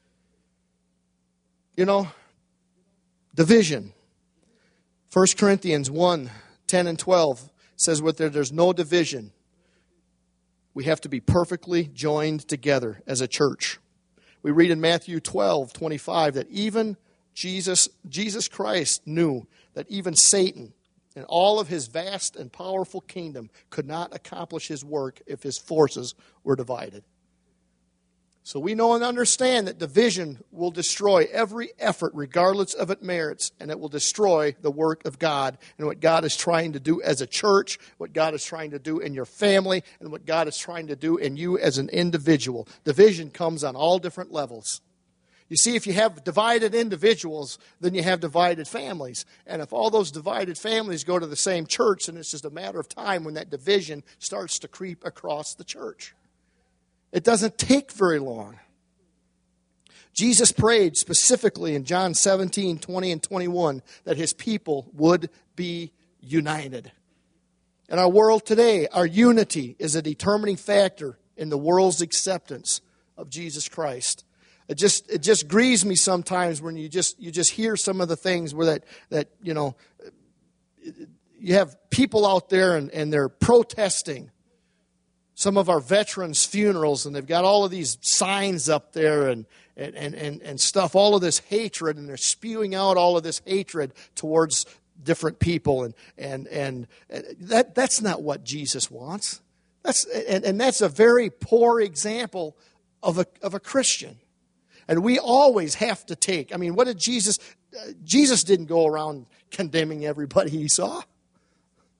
You know, division. First Corinthians one, ten and twelve says where there's no division. We have to be perfectly joined together as a church. We read in Matthew twelve, twenty-five that even Jesus, Jesus Christ knew that even Satan and all of his vast and powerful kingdom could not accomplish his work if his forces were divided. So we know and understand that division will destroy every effort regardless of its merits, and it will destroy the work of God and what God is trying to do as a church, what God is trying to do in your family, and what God is trying to do in you as an individual. Division comes on all different levels. You see, if you have divided individuals, then you have divided families. And if all those divided families go to the same church, then it's just a matter of time when that division starts to creep across the church. It doesn't take very long. Jesus prayed specifically in John seventeen, twenty and twenty-one that his people would be united. In our world today, our unity is a determining factor in the world's acceptance of Jesus Christ. It just it just grieves me sometimes when you just you just hear some of the things where that that you know you have people out there and, and they're protesting some of our veterans' funerals, and they've got all of these signs up there and, and, and, and stuff, all of this hatred, and they're spewing out all of this hatred towards different people. And, and, and that, that's not what Jesus wants. That's, and, and that's a very poor example of a, of a Christian. And we always have to take, I mean, what did Jesus, uh, Jesus didn't go around condemning everybody he saw.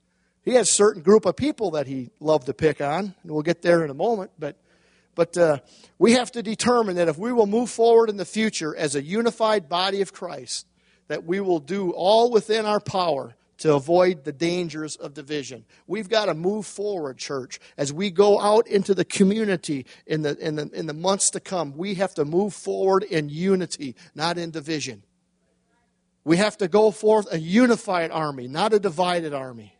He has a certain group of people that he loved to pick on, and we'll get there in a moment. But but uh, we have to determine that if we will move forward in the future as a unified body of Christ, that we will do all within our power to avoid the dangers of division. We've got to move forward, church, as we go out into the community in the in the in the months to come. We have to move forward in unity, not in division. We have to go forth a unified army, not a divided army.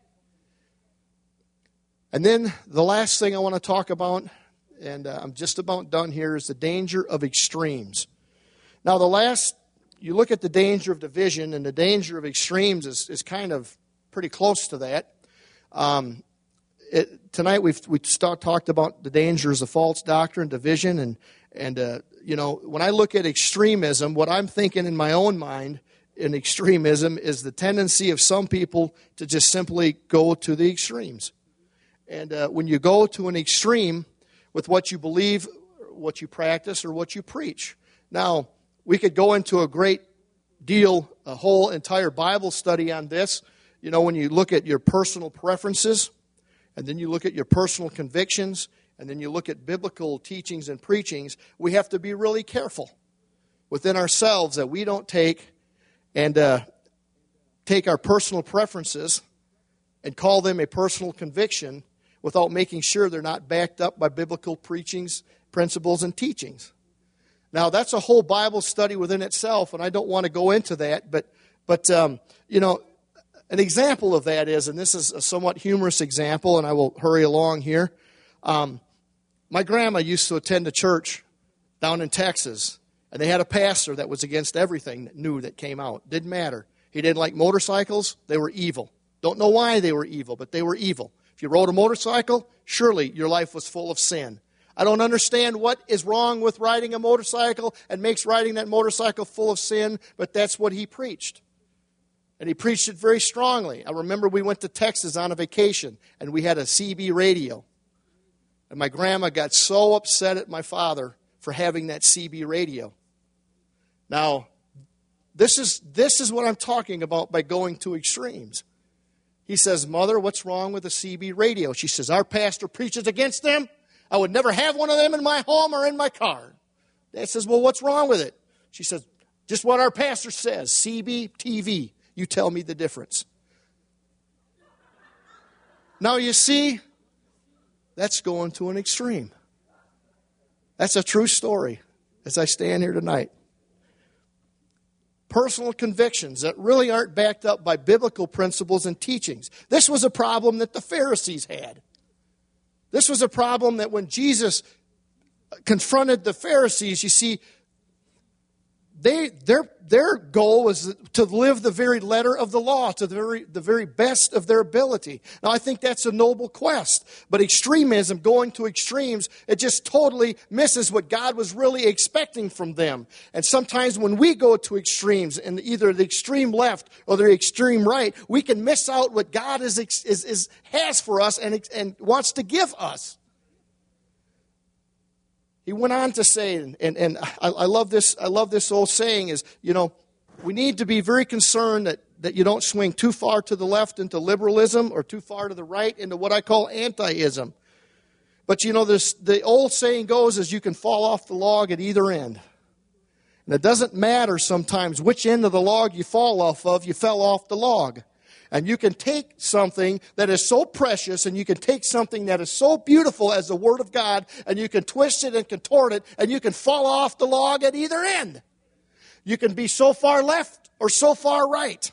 And then the last thing I want to talk about, and uh, I'm just about done here, is the danger of extremes. Now, the last, you look at the danger of division, and the danger of extremes is, is kind of pretty close to that. Um, it, tonight we've we start, talked about the dangers of false doctrine, division, and and uh, you know, when I look at extremism, what I'm thinking in my own mind in extremism is the tendency of some people to just simply go to the extremes. And uh, when you go to an extreme with what you believe, what you practice, or what you preach. Now, we could go into a great deal, a whole entire Bible study on this. You know, when you look at your personal preferences, and then you look at your personal convictions, and then you look at biblical teachings and preachings, we have to be really careful within ourselves that we don't take and uh, take our personal preferences and call them a personal conviction without making sure they're not backed up by biblical preachings, principles, and teachings. Now, that's a whole Bible study within itself, and I don't want to go into that, but, but um, you know, an example of that is, and this is a somewhat humorous example, and I will hurry along here. Um, my grandma used to attend a church down in Texas, and they had a pastor that was against everything new that came out. Didn't matter. He didn't like motorcycles. They were evil. Don't know why they were evil, but they were evil. If you rode a motorcycle, surely your life was full of sin. I don't understand what is wrong with riding a motorcycle and makes riding that motorcycle full of sin, but that's what he preached. And he preached it very strongly. I remember we went to Texas on a vacation, and we had a C B radio. And my grandma got so upset at my father for having that C B radio. Now, this is, this is what I'm talking about by going to extremes. He says, "Mother, what's wrong with the C B radio?" She says, "Our pastor preaches against them. I would never have one of them in my home or in my car." Dad says, "Well, what's wrong with it?" She says, "Just what our pastor says, C B T V. You tell me the difference." Now, you see, that's going to an extreme. That's a true story as I stand here tonight. Personal convictions that really aren't backed up by biblical principles and teachings. This was a problem that the Pharisees had. This was a problem that when Jesus confronted the Pharisees, you see, they their their goal was to live the very letter of the law, to the very the very best of their ability. Now, I think that's a noble quest, but extremism, going to extremes, it just totally misses what God was really expecting from them. And sometimes when we go to extremes, in either the extreme left or the extreme right, we can miss out what God is is, is has for us and and wants to give us. He went on to say, and, and I, I love this, I love this old saying is, you know, we need to be very concerned that, that you don't swing too far to the left into liberalism or too far to the right into what I call anti-ism. But, you know, this, the old saying goes is you can fall off the log at either end. And it doesn't matter sometimes which end of the log you fall off of, you fell off the log. And you can take something that is so precious and you can take something that is so beautiful as the Word of God and you can twist it and contort it and you can fall off the log at either end. You can be so far left or so far right.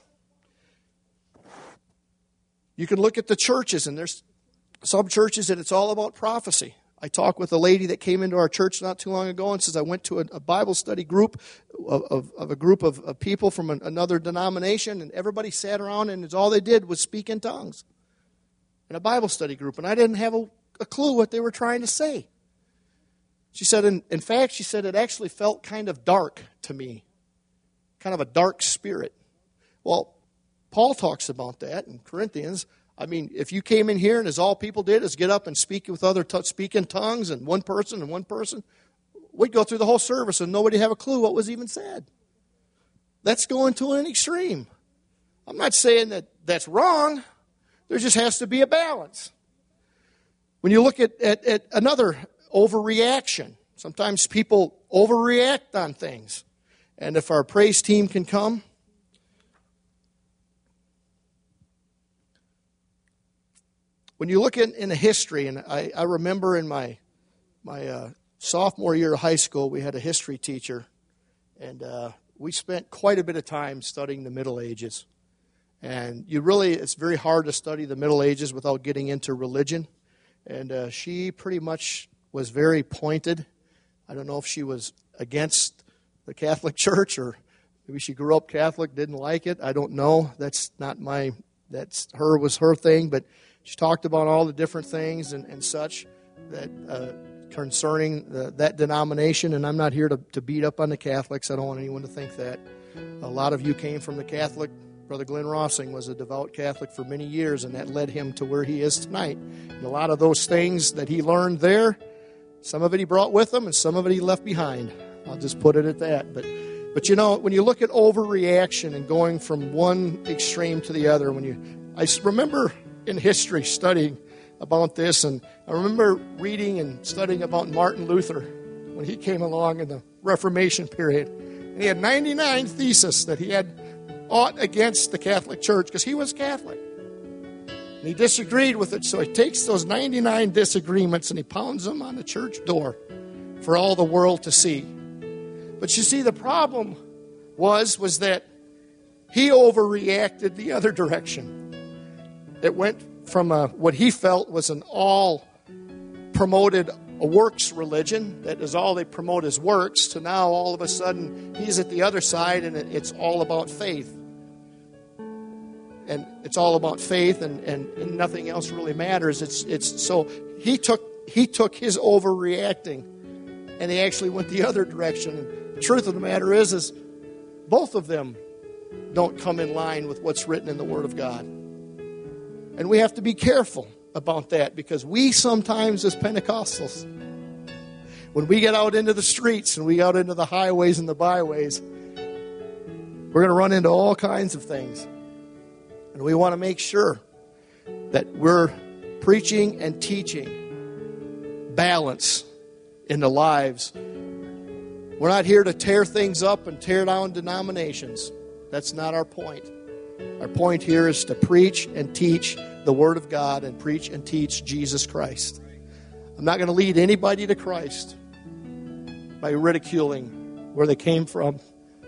You can look at the churches, and there's some churches that it's all about prophecy. I talked with a lady that came into our church not too long ago and says, I went to a, a Bible study group of, of, of a group of, of people from an, another denomination, and everybody sat around and all they did was speak in tongues in a Bible study group. And I didn't have a, a clue what they were trying to say. She said, in, in fact, she said, it actually felt kind of dark to me, kind of a dark spirit. Well, Paul talks about that in Corinthians. I mean, if you came in here and as all people did is get up and speak with other, t- speak in tongues and one person and one person, we'd go through the whole service and nobody have a clue what was even said. That's going to an extreme. I'm not saying that that's wrong, There just has to be a balance. When you look at, at, at another overreaction, sometimes people overreact on things. And if our praise team can come. When you look in, in the history, and I, I remember in my, my uh, sophomore year of high school, we had a history teacher. And uh, we spent quite a bit of time studying the Middle Ages. And you really, it's very hard to study the Middle Ages without getting into religion. And uh, she pretty much was very pointed. I don't know if she was against the Catholic Church or maybe she grew up Catholic, didn't like it. I don't know. That's not my, that's her was her thing. But she talked about all the different things and, and such that uh, concerning the, that denomination. And I'm not here to, to beat up on the Catholics. I don't want anyone to think that. A lot of you came from the Catholic. Brother Glenn Rossing was a devout Catholic for many years, and that led him to where he is tonight. And a lot of those things that he learned there, some of it he brought with him, and some of it he left behind. I'll just put it at that. But, but you know, when you look at overreaction and going from one extreme to the other, when you, I remember in history studying about this, and I remember reading and studying about Martin Luther when he came along in the Reformation period. And he had ninety-nine theses that he had ought against the Catholic Church because he was Catholic. And he disagreed with it, so he takes those ninety-nine disagreements and he pounds them on the church door for all the world to see. But you see, the problem was, was that he overreacted the other direction. It went from a, what he felt was an all promoted a works religion, that is all they promote is works, to now all of a sudden he's at the other side and it's all about faith. And it's all about faith and, and, and nothing else really matters. It's it's so he took he took his overreacting and he actually went the other direction. And the truth of the matter is, is both of them don't come in line with what's written in the Word of God. And we have to be careful about that, because we sometimes as Pentecostals, when we get out into the streets and we out into the highways and the byways, we're going to run into all kinds of things. And we want to make sure that we're preaching and teaching balance in the lives. We're not here to tear things up and tear down denominations. That's not our point. Our point here is to preach and teach the Word of God and preach and teach Jesus Christ. I'm not going to lead anybody to Christ by ridiculing where they came from.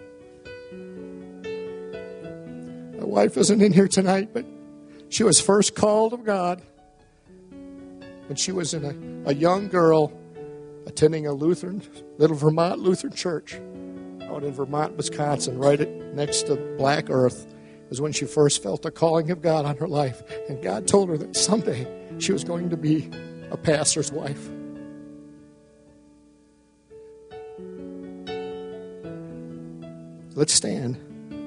My wife isn't in here tonight, but she was first called of God when she was in a, a young girl attending a Lutheran, little Vermont Lutheran church out in Vermont, Wisconsin, right next to Black Earth. Was when she first felt the calling of God on her life. And God told her that someday she was going to be a pastor's wife. Let's stand.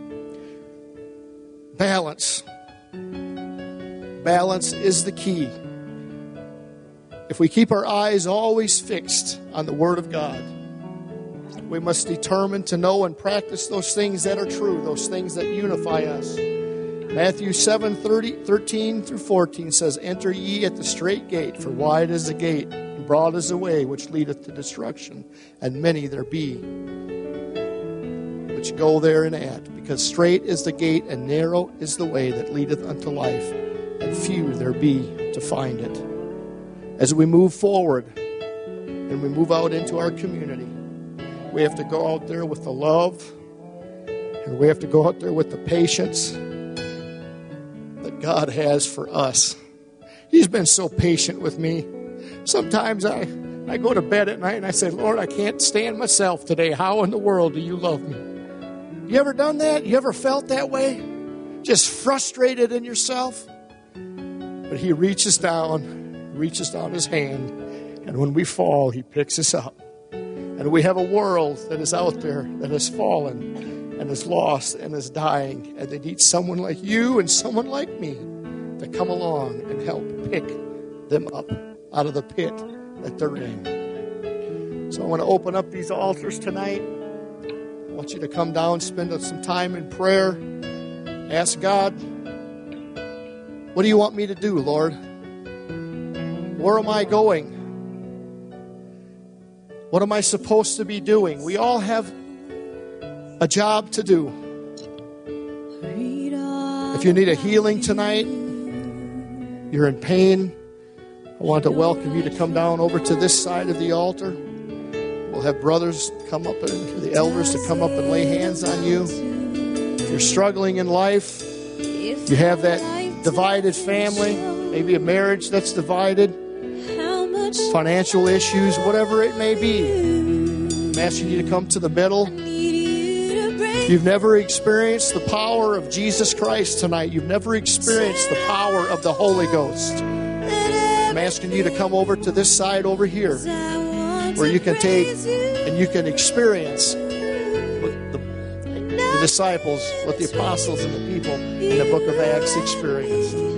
Balance. Balance is the key. If we keep our eyes always fixed on the Word of God, we must determine to know and practice those things that are true, those things that unify us. Matthew seven, thirty, thirteen through fourteen says, "Enter ye at the strait gate, for wide is the gate, and broad is the way which leadeth to destruction, and many there be which go therein at. Because strait is the gate, and narrow is the way that leadeth unto life, and few there be to find it." As we move forward, and we move out into our community, we have to go out there with the love, and we have to go out there with the patience that God has for us. He's been so patient with me. Sometimes I, I go to bed at night and I say, "Lord, I can't stand myself today. How in the world do you love me?" You ever done that? You ever felt that way? Just frustrated in yourself? But He reaches down, reaches down His hand, and when we fall, He picks us up. And we have a world that is out there that has fallen and is lost and is dying. And they need someone like you and someone like me to come along and help pick them up out of the pit that they're in. So I want to open up these altars tonight. I want you to come down, spend some time in prayer. Ask God What do you want me to do, Lord? Where am I going? What am I supposed to be doing? We all have a job to do. If you need a healing tonight, you're in pain, I want to welcome you to come down over to this side of the altar. We'll have brothers come up and the elders to come up and lay hands on you. If you're struggling in life, you have that divided family, maybe a marriage that's divided, financial issues, whatever it may be. I'm asking you to come to the middle. If you've never experienced the power of Jesus Christ tonight, you've never experienced the power of the Holy Ghost, I'm asking you to come over to this side over here, where you can take and you can experience what the, the disciples, what the apostles and the people in the book of Acts experienced.